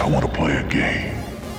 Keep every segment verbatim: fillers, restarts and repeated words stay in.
I want to play a game.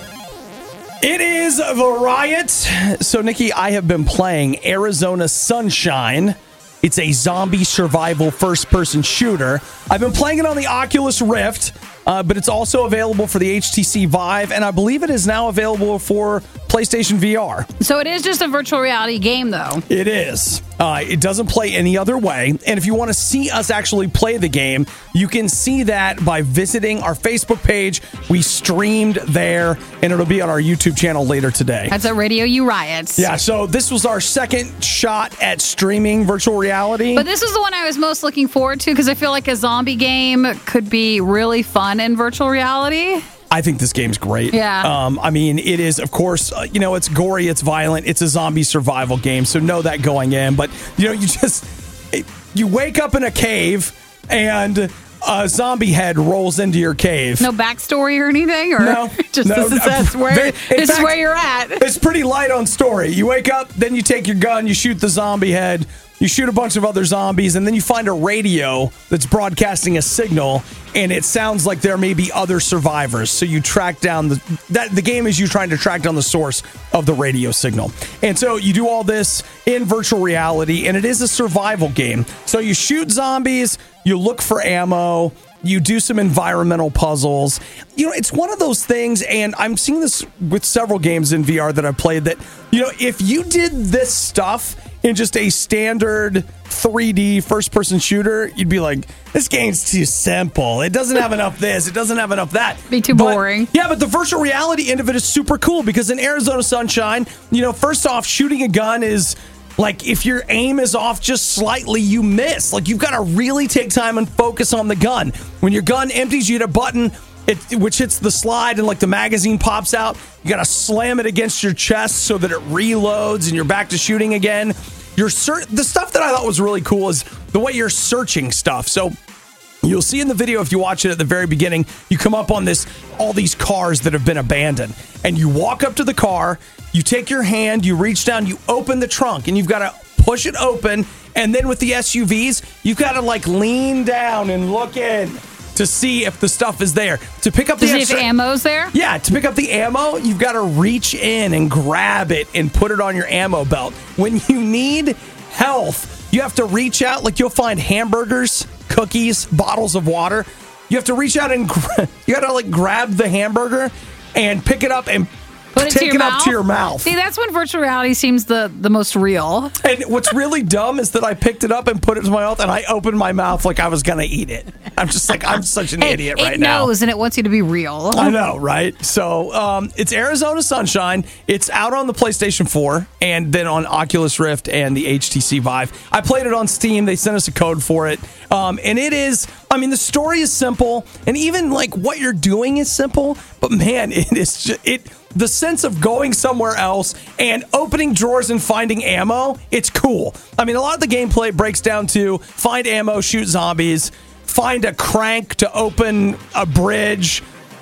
It is the Riot. So, Nikki, I have been playing Arizona Sunshine. It's a zombie survival first-person shooter. I've been playing it on the Oculus Rift, uh, but it's also available for the H T C Vive, and I believe it is now available for PlayStation V R. So it is just a virtual reality game, though. It is. Uh, it doesn't play any other way. And if you want to see us actually play the game, you can see that by visiting our Facebook page. We streamed there, and it'll be on our YouTube channel later today. That's at Radio U Riot. Yeah, so this was our second shot at streaming virtual reality. But this was the one I was most looking forward to because I feel like a zombie game could be really fun in virtual reality. I think this game's great. Yeah. Um, I mean, it is, of course, uh, you know, it's gory, it's violent, it's a zombie survival game, so know that going in. But, you know, you just, it, you wake up in a cave and a zombie head rolls into your cave. No backstory or anything? Or no. just no, this is, that's where, very, this fact, is where you're at. It's pretty light on story. You wake up, then you take your gun, you shoot the zombie head, you shoot a bunch of other zombies, and then you find a radio that's broadcasting a signal, and it sounds like there may be other survivors. So you track down the that the game is you trying to track down the source of the radio signal. And so you do all this in virtual reality, and it is a survival game. So you shoot zombies, you look for ammo, you do some environmental puzzles. You know, it's one of those things, and I'm seeing this with several games in V R that I've played, that, you know, if you did this stuff in just a standard three D first-person shooter, you'd be like, this game's too simple. It doesn't have enough this. It doesn't have enough that. Be too but, boring. Yeah, but the virtual reality end of it is super cool because in Arizona Sunshine, you know, first off, shooting a gun is like, if your aim is off just slightly, you miss. Like, you've got to really take time and focus on the gun. When your gun empties, you hit a button It, which hits the slide and like the magazine pops out. You got to slam it against your chest so that it reloads and you're back to shooting again. You're ser- the stuff that I thought was really cool is the way you're searching stuff. So you'll see in the video, if you watch it at the very beginning, you come up on this, all these cars that have been abandoned, and you walk up to the car, you take your hand, you reach down, you open the trunk, and you've got to push it open. And then with the S U Vs, you've got to like lean down and look in to see if the stuff is there. To pick up to the see extra, if ammo's there? Yeah, to pick up the ammo, you've got to reach in and grab it and put it on your ammo belt. When you need health, you have to reach out. Like, you'll find hamburgers, cookies, bottles of water. You have to reach out and gra- you got to like grab the hamburger and pick it up and Put it take to your it mouth? up to your mouth. See, that's when virtual reality seems the, the most real. And what's really dumb is that I picked it up and put it to my mouth, and I opened my mouth like I was going to eat it. I'm just like, I'm such an hey, idiot it right now. It knows, and it wants you to be real. I know, right? So um, it's Arizona Sunshine. It's out on the PlayStation four and then on Oculus Rift and the H T C Vive. I played it on Steam. They sent us a code for it. Um, and it is, I mean, the story is simple, and even like what you're doing is simple, but man, it is just, it, the sense of going somewhere else and opening drawers and finding ammo, it's cool. I mean, a lot of the gameplay breaks down to find ammo, shoot zombies, find a crank to open a bridge,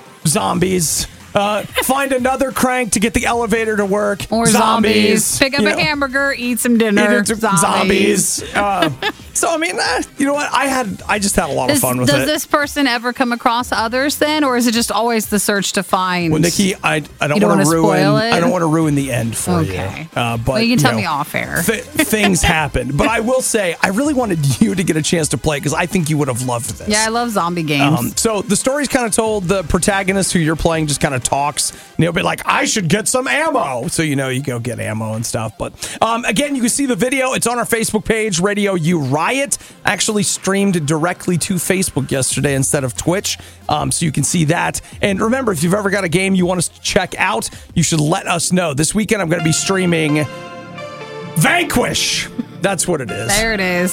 zombies. Uh, find another crank to get the elevator to work. Or zombies. zombies. Pick up you a know, hamburger, eat some dinner. eat zombies. zombies. Uh, so I mean, uh, you know what? I had, I just had a lot Does, of fun with does it. Does this person ever come across others then, or is it just always the search to find? Well, Nikki, I, I don't, don't want to ruin. spoil it? I don't want to ruin the end for Okay. you. Uh, but well, you can tell know, me off air. Th- things happen, but I will say I really wanted you to get a chance to play because I think you would have loved this. Yeah, I love zombie games. Um, so the story's kind of told. The protagonist who you're playing just kind of talks, and he'll be like, "I should get some ammo," so you know you go get ammo and stuff. But um, again, you can see the video. It's on our Facebook page, Radio U Riot. Actually streamed directly to Facebook yesterday instead of Twitch, um, so you can see that. And remember, if you've ever got a game you want us to check out, you should let us know. This weekend, I'm going to be streaming Vanquish. That's what it is. There it is.